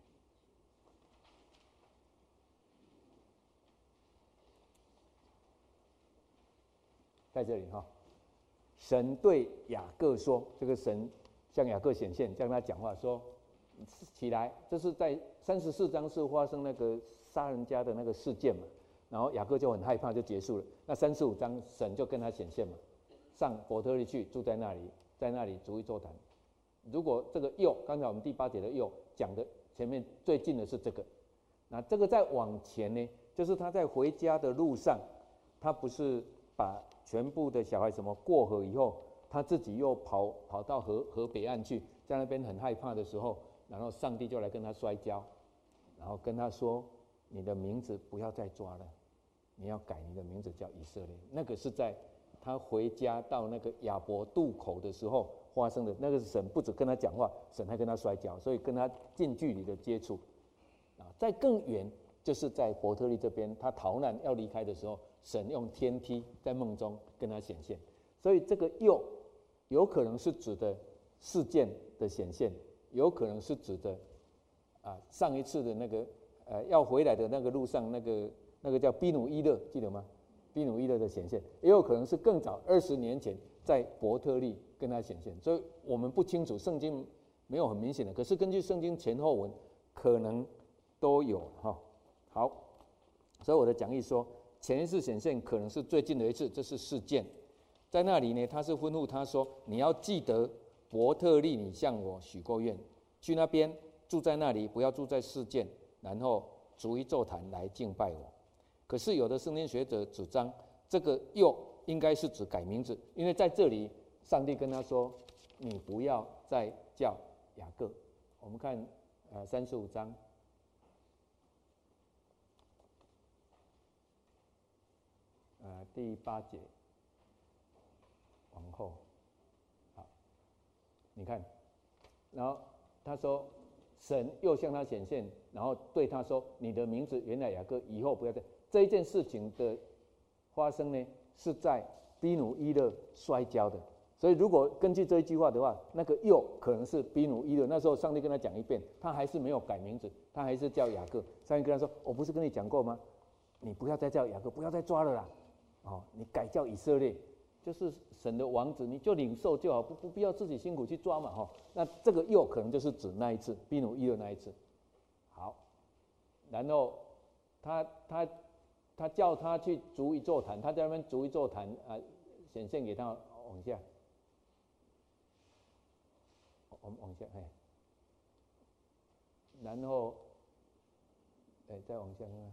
在这里神对雅各说，这个神向雅各显现，向他讲话说：“起来。”这是在34章是发生那个杀人家的那个事件嘛，然后雅各就很害怕，就结束了。那35章神就跟他显现嘛，上伯特利去，住在那里，在那里逐一座谈。如果这个又，刚才我们第8节的又讲的前面最近的是这个，那这个再往前呢，就是他在回家的路上，他不是把全部的小孩什么过河以后，他自己又跑到河北岸去，在那边很害怕的时候，然后上帝就来跟他摔跤， 然后跟他说：“你的名字不要再抓了，你要改你的名字叫以色列。”那个是在他回家到那个亚伯渡口的时候发生的。那个神不止跟他讲话，神还跟他摔跤，所以跟他近距离的接触。在更远，就是在伯特利这边，他逃难要离开的时候，神用天梯在梦中跟他显现。所以这个又有可能是指的事件的显现，有可能是指的上一次的那个要回来的那个路上那个叫比努伊勒，记得吗？比努伊勒的显现，也有可能是更早20年前在伯特利跟他显现。所以我们不清楚，圣经没有很明显的，可是根据圣经前后文，可能都有哈。好，所以我的讲义说，前一次显现可能是最近的一次，这是事件。在那里呢，他是吩咐他说：“你要记得伯特利，你向我许过愿，去那边住在那里，不要住在事件，然后逐一座坛来敬拜我。”可是有的圣经学者主张，这个又应该是指改名字，因为在这里上帝跟他说：“你不要再叫雅各。”我们看35章。第8节往后，好，你看，然后他说，神又向他显现，然后对他说：“你的名字原来雅各，以后不要再。”这一件事情的发生呢，是在比努伊勒摔跤的。所以如果根据这一句话的话，那个又可能是比努伊勒。那时候上帝跟他讲一遍，他还是没有改名字，他还是叫雅各。上帝跟他说：“我不是跟你讲过吗？你不要再叫雅各，不要再抓了啦。你改叫以色列，就是神的王子，你就领受就好，不必要自己辛苦去抓嘛。”那这个又可能就是指那一次比努伊勒那一次。好，然后他叫他去逐一座坛，他在那边逐一座坛显现给他，往下，我们往下，然后，再往下看看。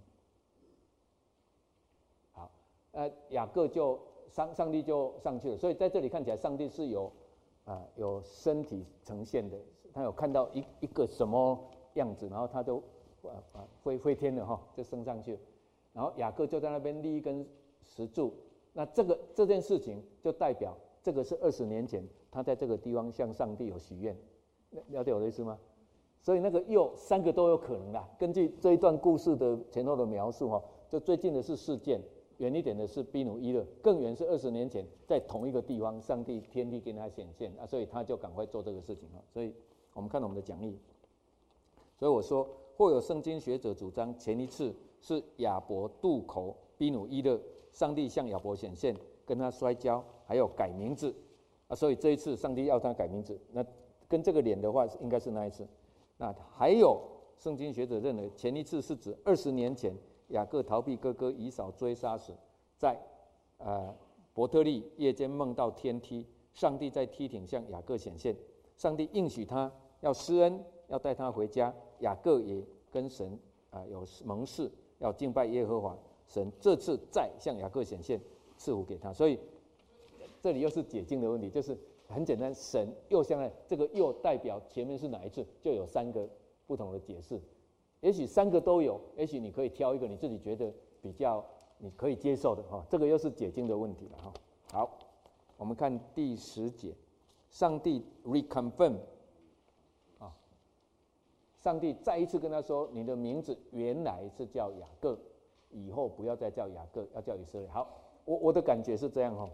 好，雅各就上帝就上去了，所以在这里看起来，上帝是有身体呈现的，他有看到一个什么样子，然后他就飞天了就升上去了。然后雅各就在那边立一根石柱，那这件事情就代表这个是20年前他在这个地方向上帝有许愿，了解我的意思吗？所以那个又3个都有可能啦。根据这一段故事的前后的描述就最近的是事件，远一点的是比努伊勒，更远是20年前在同一个地方，上帝天地跟他显现所以他就赶快做这个事情所以我们看我们的讲义，所以我说，或有圣经学者主张前一次是亚伯渡口比努伊勒，上帝向亚伯显现，跟他摔跤，还有改名字所以这一次上帝要他改名字，那跟这个脸的话应该是那一次。那还有圣经学者认为前一次是指20年前雅各逃避哥哥以扫追杀时，在伯特利夜间梦到天梯，上帝在梯顶向雅各显现，上帝应许他要施恩，要带他回家。雅各也跟神有盟誓，要敬拜耶和华神。这次再向雅各显现，赐福给他。所以这里又是解经的问题，就是很简单，神又向来这个又代表前面是哪一次，就有3个不同的解释。也许3个都有，也许你可以挑一个你自己觉得比较你可以接受的这个又是解经的问题了好，我们看第10节，上帝 reconfirm上帝再一次跟他说：“你的名字原来是叫雅各，以后不要再叫雅各，要叫以色列。”好，我的感觉是这样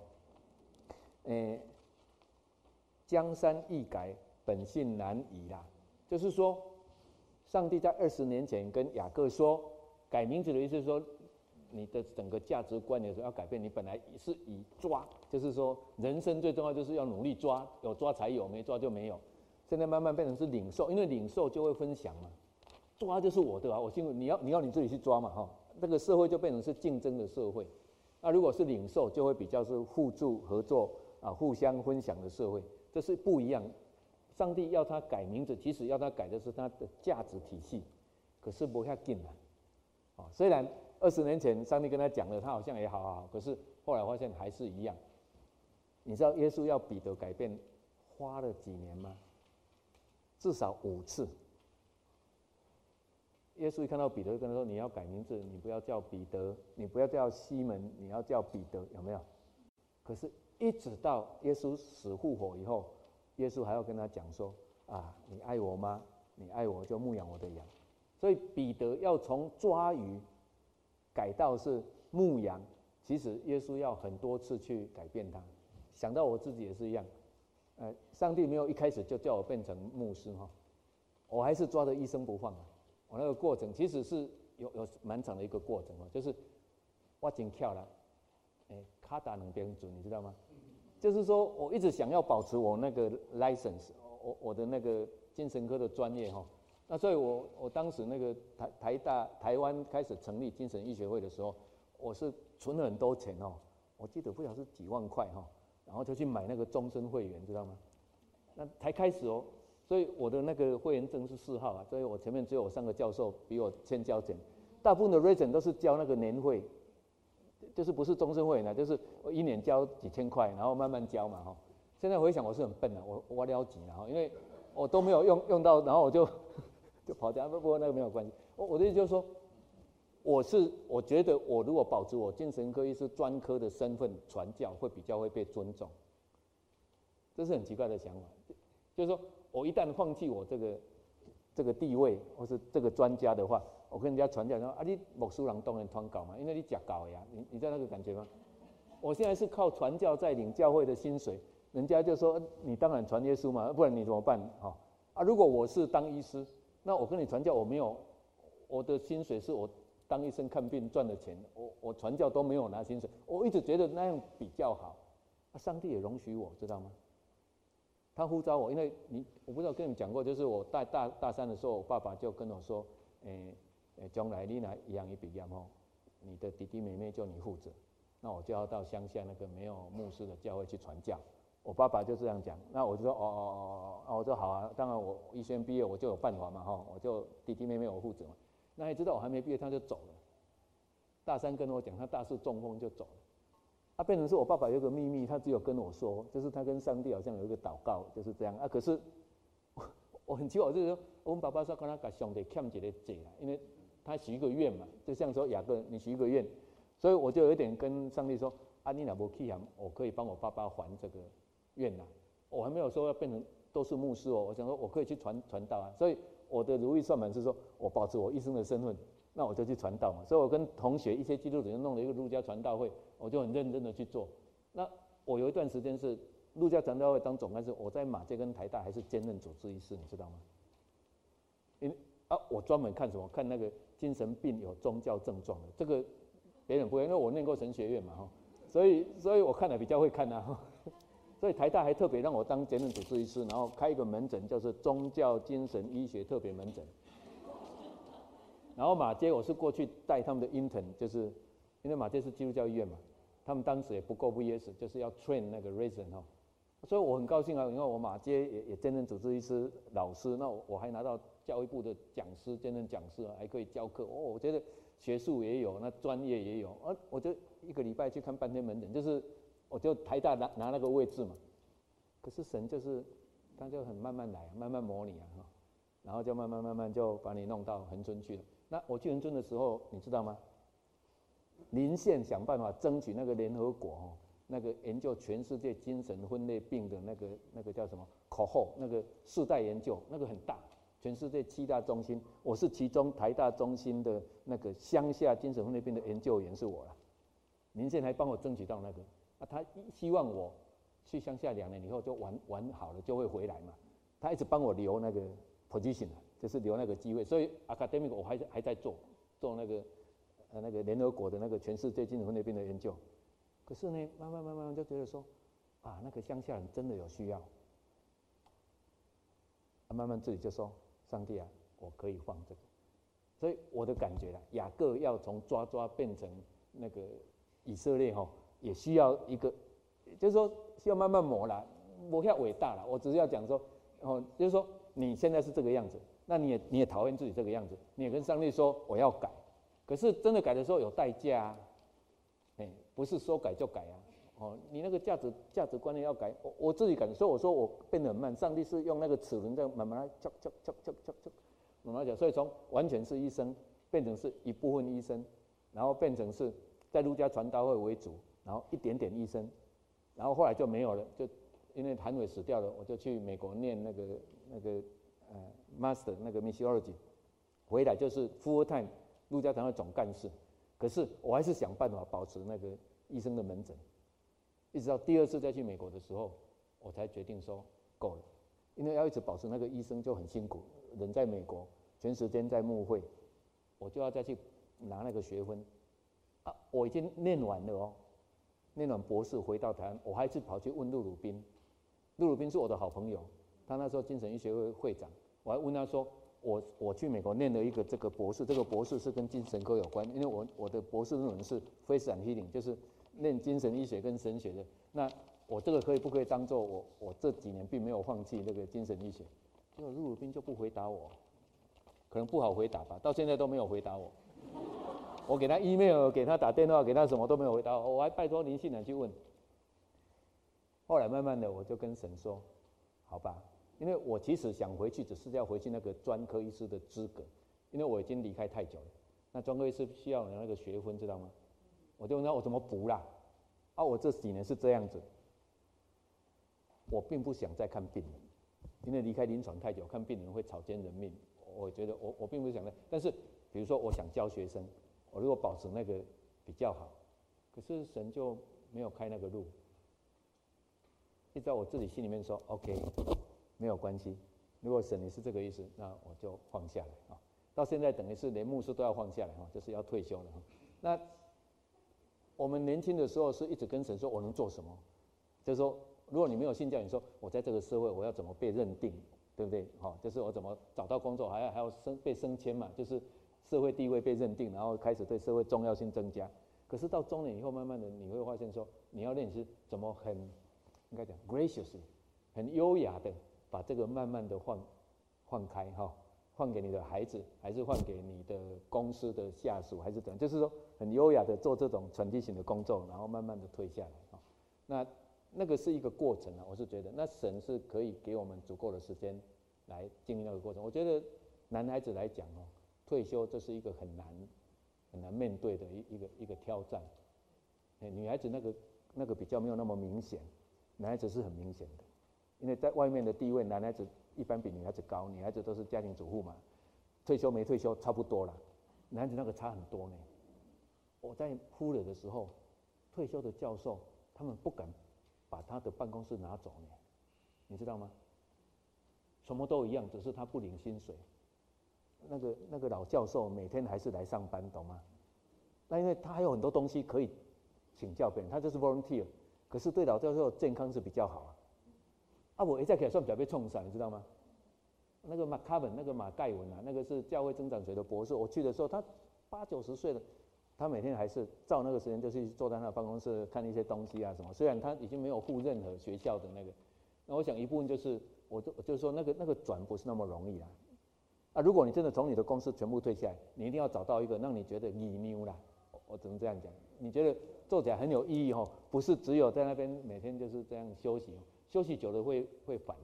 江山易改，本性难移啦。就是说，上帝在20年前跟雅各说，改名字的意思是说，你的整个价值观有时候要改变。你本来是以抓，就是说人生最重要就是要努力抓，有抓才有，没抓就没有。现在慢慢变成是领受，因为领受就会分享嘛，抓就是我的我辛苦，你要你自己去抓嘛这个社会就变成是竞争的社会。那如果是领受，就会比较是互助合作互相分享的社会，这是不一样。上帝要他改名字，其实要他改的是他的价值体系，可是不要紧虽然20年前上帝跟他讲了，他好像也好，可是后来发现还是一样。你知道耶稣要彼得改变花了几年吗？至少5次。 耶稣一看到彼得，就跟他说：“你要改名字，你不要叫彼得，你不要叫西门，你要叫彼得，有没有？”可是，一直到耶稣死复活以后，耶稣还要跟他讲说：“啊，你爱我吗？你爱我就牧养我的羊。”所以彼得要从抓鱼改到是牧羊，其实耶稣要很多次去改变他。想到我自己也是一样，上帝没有一开始就叫我变成牧师哈，我还是抓着一生不放啊。我那个过程其实是有蛮长的一个过程哦，就是我真巧啦，卡打两边准，你知道吗？就是说我一直想要保持我那个 license， 我的那个精神科的专业哈。那所以我当时那个台湾开始成立精神医学会的时候，我是存了很多钱哦，我记得不晓得是几万块哈，然后就去买那个终身会员，知道吗？那才开始哦，所以我的那个会员证是4号啊，所以我前面只有3个教授比我先交钱，大部分的 resident 都是交那个年会，就是不是终身会员啊，就是我1年交几千块，然后慢慢交嘛哈。现在回想我是很笨的，我了急了哈，因为我都没有用到，然后我就跑掉，不过那个没有关系。我的意思就是说，我觉得我如果保持我精神科医师专科的身份传教，会比较会被尊重。这是很奇怪的想法，就是说我一旦放弃我这个地位或是这个专家的话，我跟人家传教说啊，你牧师人当然传教嘛，因为你吃教呀，你知道那个感觉吗？我现在是靠传教在领教会的薪水，人家就说你当然传耶稣嘛，不然你怎么办？如果我是当医师，那我跟你传教，我没有我的薪水是我当医生看病赚的钱，我传教都没有拿薪水，我一直觉得那样比较好。上帝也容许我，知道吗？他呼召我，因为我不知道跟你们讲过，就是我大3的时候，我爸爸就跟我说，将来你来养一笔养哦，你的弟弟妹妹就你负责，那我就要到乡下那个没有牧师的教会去传教。我爸爸就这样讲，那我就说我说好啊，当然我医学院毕业我就有办法嘛哈，我就弟弟妹妹我负责嘛。那你知道我还没毕业他就走了，大3跟我讲他大4中风就走了，变成是我爸爸有个秘密，他只有跟我说，就是他跟上帝好像有一个祷告，就是这样可是我很奇怪，就是说我们爸爸说跟他给上帝欠一个债啦，因为他许一个愿嘛，就像说雅各你许一个愿，所以我就有一点跟上帝说你若没去喊，我可以帮我爸爸还这个愿啦。我还没有说要变成都是牧师哦，我想说我可以去传道啊，所以我的如意算盘是说我保持我医生的身份，那我就去传道嘛。所以我跟同学一些基督徒弄了一个路加传道会，我就很认真的去做。那我有一段时间是路加传道会当总干事，我在马偕跟台大还是兼任主治医师，你知道吗？我专门看什么？看那个精神病有宗教症状的，这个别人不会，因为我念过神学院嘛哈，所以我看的比较会看啊。所以台大还特别让我当兼任主治医师，然后开一个门诊，就是宗教精神医学特别门诊。然后马偕我是过去带他们的 intern， 就是因为马偕是基督教医院嘛，他们当时也不够 VS， 就是要 train 那个 resident 所以我很高兴啊，因为我马偕也兼任主治医师老师，那我还拿到教育部的讲师兼任讲师，还可以教课我觉得学术也有，那专业也有我就1个礼拜去看半天门诊，就是我就台大拿那个位置嘛。可是神就是他就很慢慢来，慢慢模拟然后就慢慢就把你弄到恒春去了。那我去恒春的时候，你知道吗？林县想办法争取那个联合国那个研究全世界精神分裂病的那个叫什么口号，那个世代研究，那个很大，全世界7大中心，我是其中台大中心的那个乡下精神分裂病的研究员是我了。林县还帮我争取到那个，他希望我去乡下2年以后就玩好了就会回来嘛，他一直帮我留那个 position， 就是留那个机会，所以 academic 我还在做那个联合国的那个全世界精神分裂病的研究。可是呢，慢慢就觉得说，那个乡下人真的有需要，慢慢自己就说，上帝啊，我可以放这个。所以我的感觉啦，雅各要从抓变成那个以色列也需要一个，就是说需要慢慢磨啦，不要伟大啦。我只是要讲说，就是说你现在是这个样子，那你也讨厌自己这个样子，你也跟上帝说我要改，可是真的改的时候有代价不是说改就改你那个价值观念要改，我自己改，所以我说我变得很慢。上帝是用那个齿轮在慢慢敲， 懂吗？讲，所以从完全是医生变成是一部分医生，然后变成是在路加传道会为主，然后一点点医生，然后后来就没有了，就因为韩伟死掉了，我就去美国念那个master 那个 missiology， 回来就是 full time 路加堂的总干事。可是我还是想办法保持那个医生的门诊，一直到第二次再去美国的时候，我才决定说够了，因为要一直保持那个医生就很辛苦，人在美国全时间在牧会，我就要再去拿那个学分啊，我已经念完了哦，念完博士回到台湾，我还是跑去问陆鲁宾。陆鲁宾是我的好朋友，他那时候精神医学会会长，我还问他说，我去美国念了一个这个博士，这个博士是跟精神科有关，因为我的博士论文是 Faith and Healing， 就是念精神医学跟神学的。那我这个不可以当做我这几年并没有放弃那个精神医学？结果陆鲁宾就不回答我，可能不好回答吧，到现在都没有回答我。我给他 email， 给他打电话，给他什么都没有回答我，还拜托林信南去问。后来慢慢的我就跟神说，好吧，因为我其实想回去，只是要回去那个专科医师的资格，因为我已经离开太久了。那专科医师需要有那个学分，知道吗？我就问他我怎么补啦？啊，我这几年是这样子，我并不想再看病人，因为离开临床太久，看病人会草菅人命。我觉得我并不想再，但是比如说我想教学生，我如果保持那个比较好，可是神就没有开那个路。一直到我自己心里面说 OK， 没有关系，如果神你是这个意思，那我就放下来啊。到现在等于是连牧师都要放下来哈，就是要退休了哈。那我们年轻的时候是一直跟神说我能做什么，就是说如果你没有信教，你说我在这个社会我要怎么被认定，对不对？好，就是我怎么找到工作，还要被升迁嘛，就是社会地位被认定，然后开始对社会重要性增加。可是到中年以后，慢慢的你会发现说，你要练习怎么很应该讲 graciously， 很优雅的把这个慢慢的换开哈，换给你的孩子，还是换给你的公司的下属，还是怎样？就是说很优雅的做这种传递型的工作，然后慢慢的退下来哈。那个是一个过程啊，我是觉得，那神是可以给我们足够的时间来经历那个过程。我觉得男孩子来讲哦，退休这是一个很难面对的一个挑战。女孩子那个比较没有那么明显。男孩子是很明显的，因为在外面的地位，男孩子一般比女孩子高，女孩子都是家庭主妇嘛，退休没退休差不多啦，男孩子那个差很多呢。我在呼了的时候，退休的教授他们不敢把他的办公室拿走呢，你知道吗？什么都一样，只是他不领薪水。那个老教授每天还是来上班，懂吗？那因为他还有很多东西可以请教别人，他就是 volunteer。可是对老教授健康是比较好啊，我一再给他算表被冲散，你知道吗？那个马卡文，那个马盖文啊，那个是教会增长学的博士。我去的时候，他80-90岁了，他每天还是照那个时间就去坐在他的办公室看一些东西啊什么。虽然他已经没有付任何学校的那个，那我想一部分就是，我就说那个转不是那么容易啦。啊，如果你真的从你的公司全部退下来，你一定要找到一个让你觉得你牛啦。我只能这样讲，你觉得做起来很有意义哦，不是只有在那边每天就是这样休息，休息久了会烦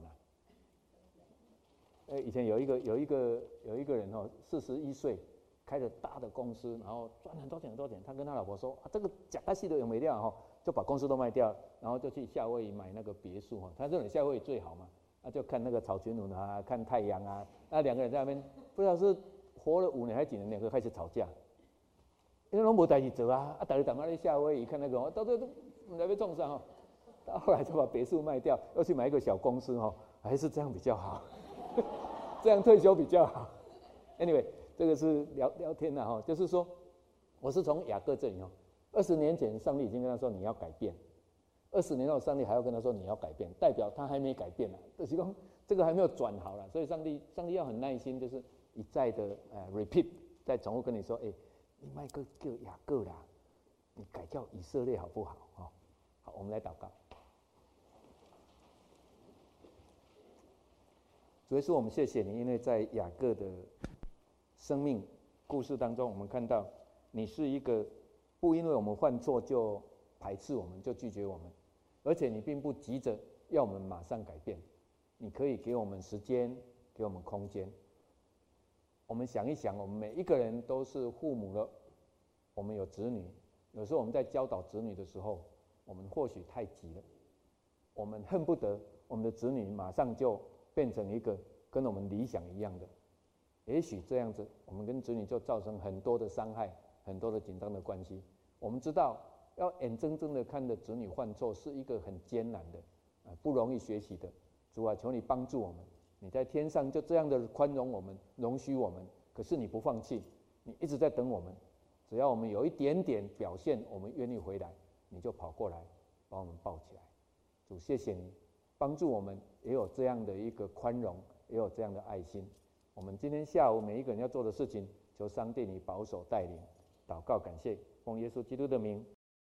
以前有一个人哦，41岁开着大的公司，然后赚很多钱，他跟他老婆说啊，这个假开戏都有没掉哈，就把公司都卖掉，然后就去夏威夷买那个别墅哈，他认为夏威夷最好嘛，就看那个草裙舞啊，看太阳啊，那两个人在那边不知道是活了5年还是几年，两个开始吵架。因为拢无代志做啊，大家在夏威夷看那个，到最后都来被撞上哦。到后来就把别墅卖掉，又去买一个小公司哦，还是这样比较好，这样退休比较好。Anyway， 这个是聊天啦哈，就是说，我是从雅各这里哦，20年前上帝已经跟他说你要改变，20年后上帝还要跟他说你要改变，代表他还没改变啊，就是说这个还没有转好啦，所以上帝要很耐心，就是一再的repeat， 再重复跟你说，你别叫雅各啦，你改叫以色列好不好？好，我们来祷告。主耶稣，我们谢谢你，因为在雅各的生命故事当中，我们看到你是一个不因为我们犯错就排斥我们，就拒绝我们，而且你并不急着要我们马上改变，你可以给我们时间，给我们空间。 我们想一想，我们每一个人都是父母了，我们有子女，有时候我们在教导子女的时候，我们或许太急了，我们恨不得我们的子女马上就变成一个跟我们理想一样的，也许这样子，我们跟子女就造成很多的伤害，很多的紧张的关系。我们知道，要眼睁睁的看着子女犯错，是一个很艰难的，不容易学习的。主啊，求你帮助我们。你在天上就这样的宽容我们，容许我们，可是你不放弃，你一直在等我们。只要我们有一点点表现，我们愿意回来，你就跑过来把我们抱起来。主，谢谢你帮助我们，也有这样的一个宽容，也有这样的爱心。我们今天下午每一个人要做的事情，求上帝你保守带领。祷告感谢，奉耶稣基督的名。